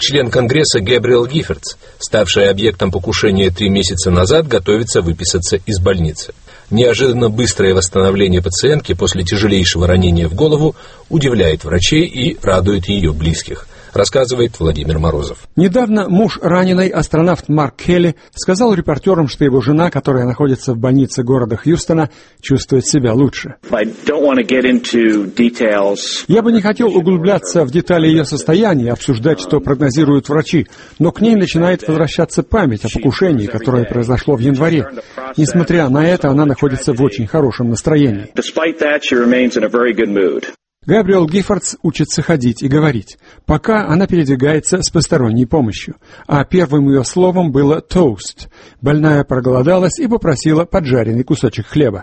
Член Конгресса Гэбриэл Гиффордс, ставшая объектом покушения 3 месяца назад, готовится выписаться из больницы. Неожиданно быстрое восстановление пациентки после тяжелейшего ранения в голову удивляет врачей и радует ее близких, рассказывает Владимир Морозов. Недавно муж раненой, астронавт Марк Келли, сказал репортерам, что его жена, которая находится в больнице города Хьюстона, чувствует себя лучше. Я бы не хотел углубляться в детали ее состояния, обсуждать, что прогнозируют врачи, но к ней начинает возвращаться память о покушении, которое произошло в январе. Несмотря на это, она находится в очень хорошем настроении. Гэбриэл Гиффордс учится ходить и говорить. Пока она передвигается с посторонней помощью. А первым ее словом было «тоуст». Больная проголодалась и попросила поджаренный кусочек хлеба.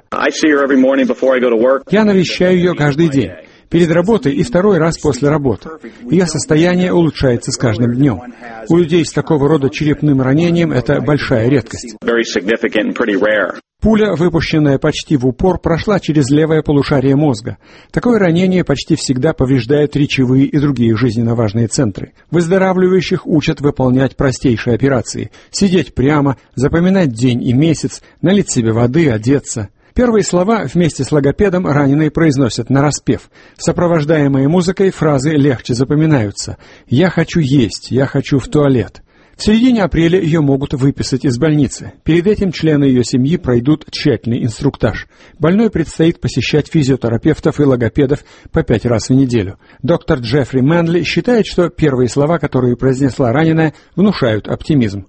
Я навещаю ее каждый день. Перед работой и второй раз после работы. Ее состояние улучшается с каждым днем. У людей с такого рода черепным ранением это большая редкость. Пуля, выпущенная почти в упор, прошла через левое полушарие мозга. Такое ранение почти всегда повреждает речевые и другие жизненно важные центры. Выздоравливающих учат выполнять простейшие операции. Сидеть прямо, запоминать день и месяц, налить себе воды, одеться. Первые слова вместе с логопедом раненые произносят нараспев. Сопровождаемые музыкой фразы легче запоминаются. «Я хочу есть», «Я хочу в туалет». В середине апреля ее могут выписать из больницы. Перед этим члены ее семьи пройдут тщательный инструктаж. Больной предстоит посещать физиотерапевтов и логопедов по 5 раз в неделю. Доктор Джеффри Мэнли считает, что первые слова, которые произнесла раненая, внушают оптимизм.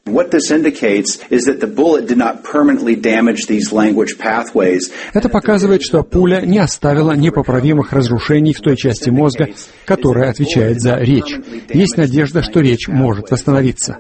Это показывает, что пуля не оставила непоправимых разрушений в той части мозга, которая отвечает за речь. Есть надежда, что речь может восстановиться.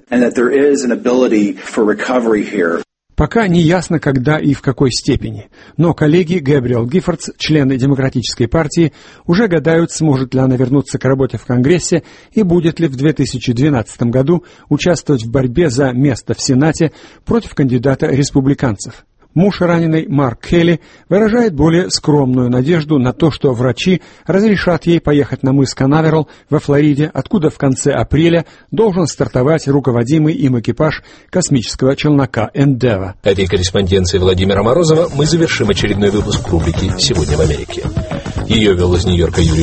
Пока не ясно, когда и в какой степени. Но коллеги Гэбриэл Гиффордс, члены Демократической партии, уже гадают, сможет ли она вернуться к работе в Конгрессе и будет ли в 2012 году участвовать в борьбе за место в Сенате против кандидата республиканцев. Муж раненой Марк Келли выражает более скромную надежду на то, что врачи разрешат ей поехать на мыс Канаверал во Флориде, откуда в конце апреля должен стартовать руководимый им экипаж космического челнока Endeavour. Этой корреспонденцией Владимира Морозова мы завершим очередной выпуск рубрики «Сегодня в Америке». Ее вел из Нью-Йорка Юрий